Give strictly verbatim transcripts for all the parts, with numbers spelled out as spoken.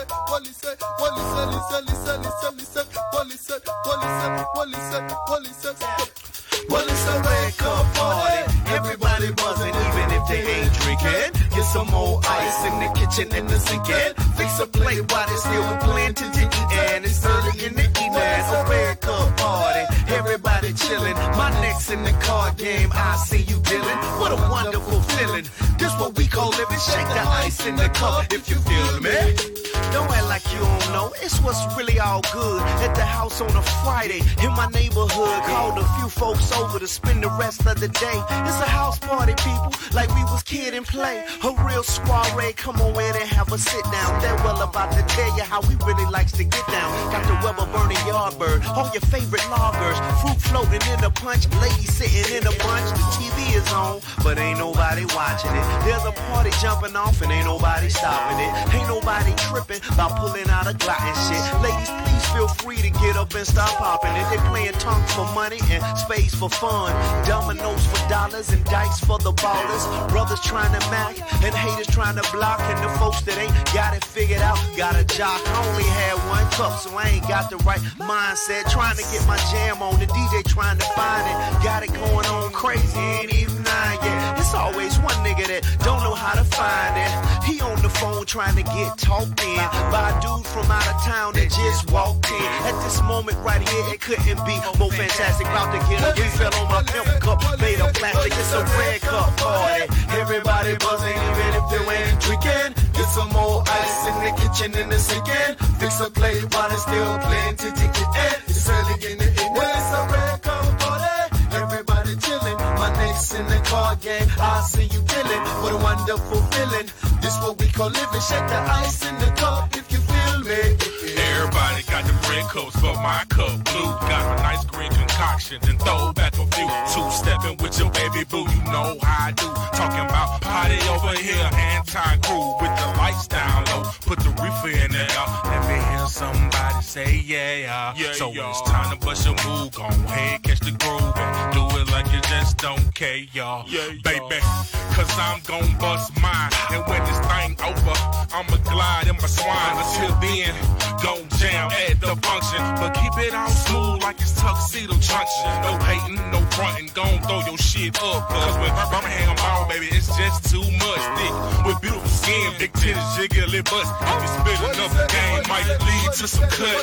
say, Wally say, Wally say, listen, listen, listen, listen, Wally say, Wally say, Wally say, Wally say. Well, it's a red cup party. Everybody buzzing, even if they ain't drinking. Get some more ice in the kitchen and the sinking. Fix a plate while they still playing to eat. And it's early in the evening. A red cup party. Everybody chilling. My neck's in the card game. I see you dealing. What a wonderful feeling. This what we call living. Shake the ice in the cup if you feel me. Don't act like you don't know. It's what's really all good. At the house on a Friday in my neighborhood. Called a few folks over to spend the rest of the day. It's a house party, people, like we was kid and play. A real soiree, come on in and have a sit down. They're well about to tell you how we really likes to get down. Got the Weber burning Yardbird, all your favorite lagers, fruit floating in a punch, ladies sitting in a bunch. The T V is on, but ain't nobody watching it. There's a party jumping off and ain't nobody stopping it. Ain't nobody tripping about pulling out a Glock and shit. Ladies, please feel free to get up and stop popping it. They playing tongue for money and spades for fun. Dominoes for dollars and dice for the ballers. Brothers trying to mac and haters trying to block. And the folks that ain't got it figured out got a jock. I only had one cup, so I ain't got the right mindset. Trying to get my jam on, the D J trying to find it. Got it going on crazy, ain't even nine yet. It's always one nigga that don't know how to find it. He on the phone trying to get talked in by a dude from out of town that just walked in. At this moment right here, it couldn't be more fantastic. About to get a refill on my pimp cup, made of plastic. It's a red cup party. Everybody buzzing, even if they ain't drinking. Get some more ice in the kitchen and the sinking. Fix a plate while it's still playing to take it in. It's early in the evening. Well, it's a red cup party. Everybody chilling. My neck's in the card game. I see you killing. What a wonderful feeling. This what we call living. Shake the ice in the cup if you feel me. Everybody got the red cups, but my cup blue. Got a nice green concoction and throw back a few. Two-stepping with your baby boo, you know how I do. Talking about party over here, anti-crew with the lights down low. Put the reefer in there, let me hear somebody say yeah. yeah so yeah. It's time to bust your move, go ahead, catch the groove and do it like you just don't care, y'all. Yeah, baby, cause I'm gon' bust mine. And when this thing over, I'ma glide in my swine. Until then, gon' jam at the function. But keep it all smooth like it's Tuxedo Junction. No hating, no frontin', gon' throw your shit up. Cause with Birmingham ball, baby, it's just too much. Thick with beautiful skin, big titties, jiggly bust. If you spit another game, might lead to some cut.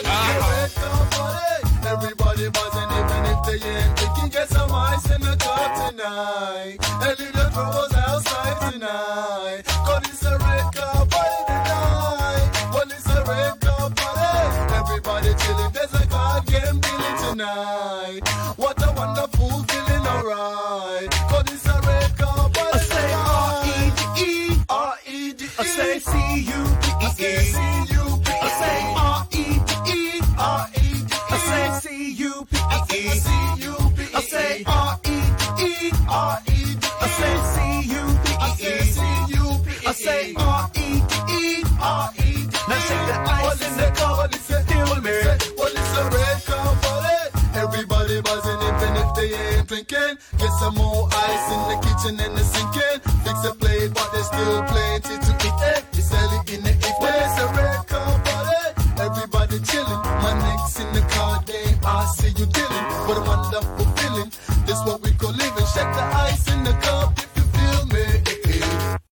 Uh-huh. Everybody buzzing, even if they ain't drinking. Get some ice in the cup tonight. And leave your troubles outside tonight. Cause it's a red cup party tonight. Well, it's a red cup party. Everybody chilling, there's a card game dealing tonight. What a wonderful feeling, alright. Cause it's a red cup party. I say R E D E, R E D E. I say C U P E, I say C U P E. I say R E D E, R E D E. I say C U P E, C U P E. I say R E D E, R E D E. I say C U P E, I say C U P E. I say R E D E, R E D E. Now shake the ice in the cup, feel me. Well, it's a red cup party. Everybody buzzing, even if they ain't drinking. Get some more ice in the kitchen and the sinking. Fix a plate, but there's still plenty to eat. It's early in the evening. Well, it's a red cup party. Everybody chilling. My neck's in the card game. I see you dealing. What a wonderful feeling. This what we call living. Shake the ice in the cup.